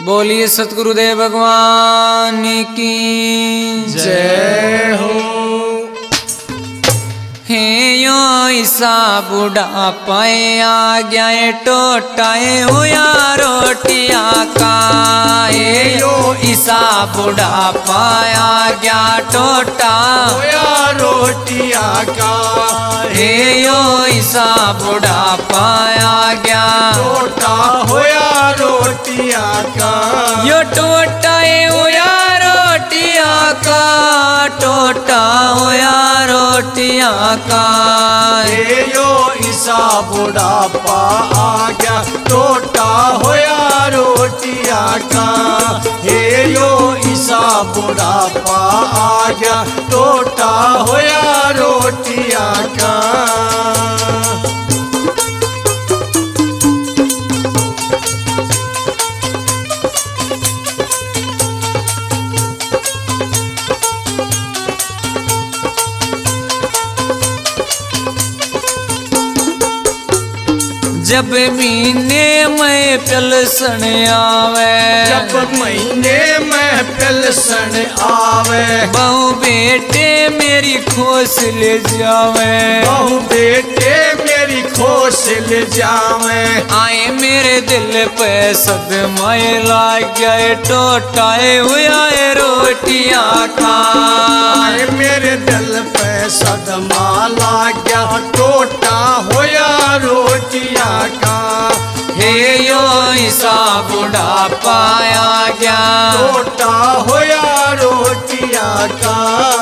बोलिए सतगुरुदेव भगवान की जय हो। हे यो ईसा बुढ़ा पाए आ गया टोटाए हुआ रोटिया का। हे यो ईसा बुढ़ा पाया गया टोटा होया रोटिया का। हे यो ईसा बुढ़ा पाया गया टोटा होया रोटिया का। यो टोटाए हुआ रोटिया का, टोटा होया रोटिया का। हे यो ईसा बुढ़ापा आ गया टोटा होया रोटिया का। हे यो ईसा बुढ़ापा आ गया टोटा होया रोटिया का। जब महीने में पेलसन आवे, जब महीने में पेलसन आवे, बहु बेटे मेरी खोस ले जावे। बहु बेटे मेरी खोस ले जावे। आए मेरे दिल पे सदमाए लाग गए टोटाए हुआ रोटियां खा। आए मेरे दिल पे सदमा लाग गया टोटा होया रोटिया का। हे यो ईसा बुढ़ा पाया गया टोटा होया रोटिया का।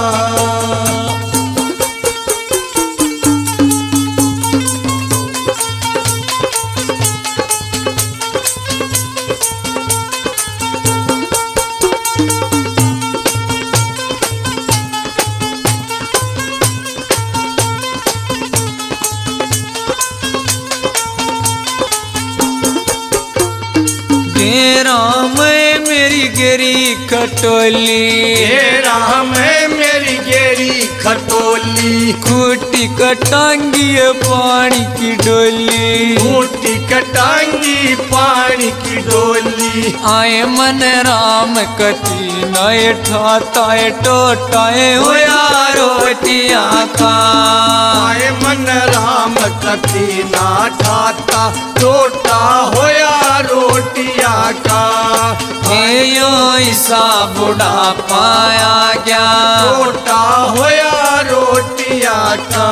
राम मेरी गेरी खटोली, हे राम मेरी गेरी खटोली। खूटी कटांगी पानी की डोली, खूटी कटांगी पानी की डोली। आए मन राम कटी नए ठाताए टोटाए होया रोटियां खा। आए मन राम कटी ना ठाता टोटा होया रोटिया का। हे यो ईसा बुढ़ा पाया गया टोटा होया रोटिया का।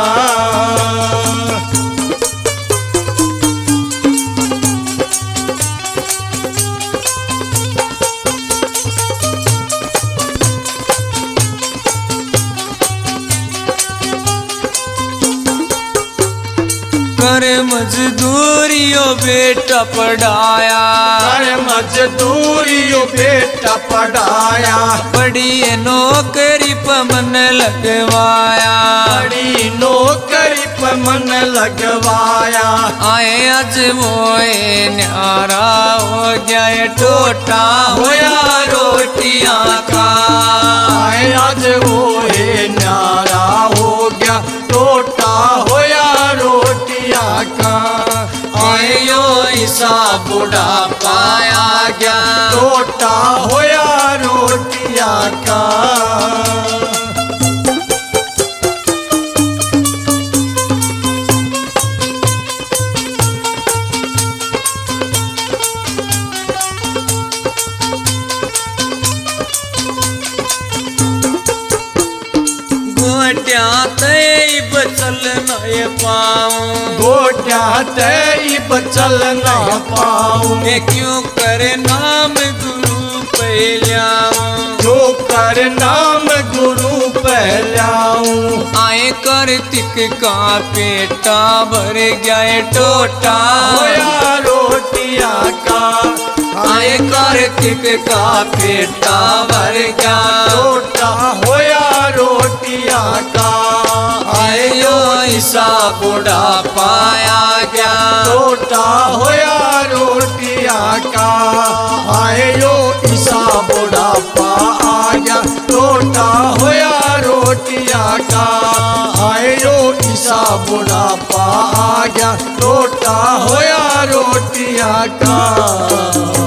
कर मजदूरियों बेटा पढ़ाया, कर मजदूरियों बेटा पढ़ाया। बड़ी नौकरी पर मन लगवाया, बड़ी नौकरी पर मन लगवाया। आए आज मोए न्यारा हो गया टोटा होया रोटियां खा। आए आज वो है न्यारा हो गया टोटा होया रोटिया का। आए यो ईसा बुढ़ा पाया गया टोटा होया रोटिया का। गोट्या तय बचल न पाऊं, गोट्या तई बचल न पाऊं। मैं क्यों करे नाम गुरु पहल्याऊं, जो कर नाम गुरु पहलाऊं। आए कार्तिक का पेटा भर गया टोटा होया रोटिया का। आए कार्तिक का पेटा भर गया टोटा होया रोटिया का। आए यो ईसा बुढ़ा पाया गया टोटा होया रोटिया का। आए यो ईसा बुढ़ापा आ गया टोटा होया रोटिया का। आए यो ईसा बुढ़ापा आ गया टोटा होया रोटिया का।